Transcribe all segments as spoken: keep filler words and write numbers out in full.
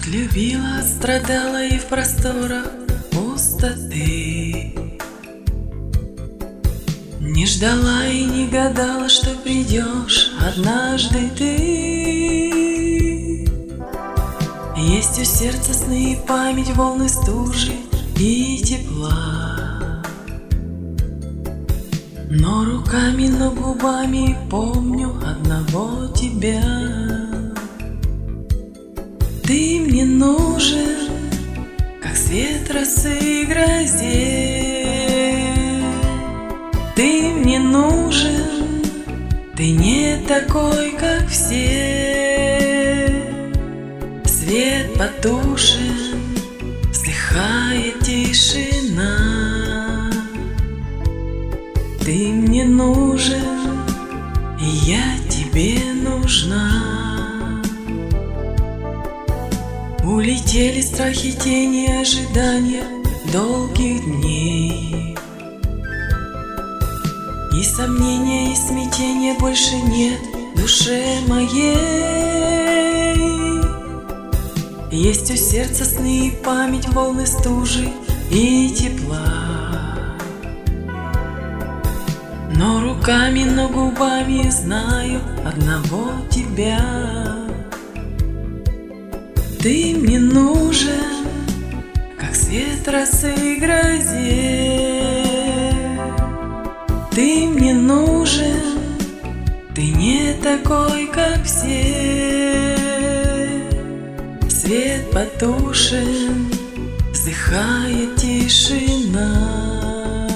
Любила, страдала и в просторах пустоты. Не ждала и не гадала, что придешь однажды ты. Есть у сердца сны и память, волны стужи и тепла. Но руками, но губами помню одного тебя. Ты мне нужен, как свет росы и грозе. Ты мне нужен, ты не такой, как все. Свет потушен, вздыхает тишина. Ты мне нужен, и я тебе нужна. Улетели страхи, тени, ожидания долгих дней. И сомнения, и смятения больше нет в душе моей. Есть у сердца сны и память, волны стужи и тепла. Но руками, но губами знаю одного тебя. Ты мне нужен, как свет росы и грозе. Ты мне нужен, ты не такой, как все. Свет потушен, вздыхает тишина.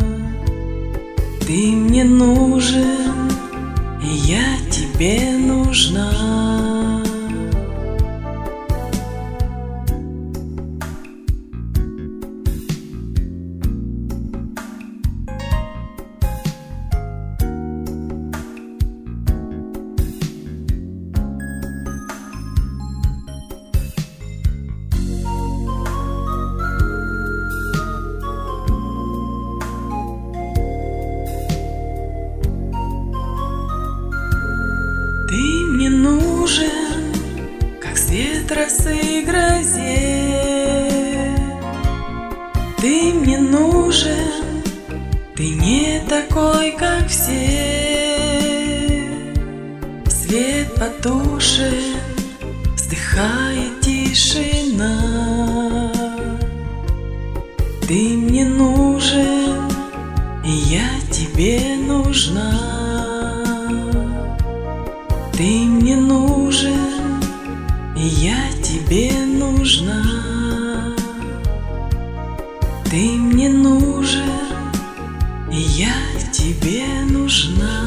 Ты мне нужен, и я тебе нужна. Ты мне нужен, как свет росы и грозе. Ты мне нужен, ты не такой, как все. Свет потушен, вздыхает тишина. Ты мне нужен, и я тебе нужна. Ты мне нужен, и я тебе нужна. Ты мне нужен, и я тебе нужна.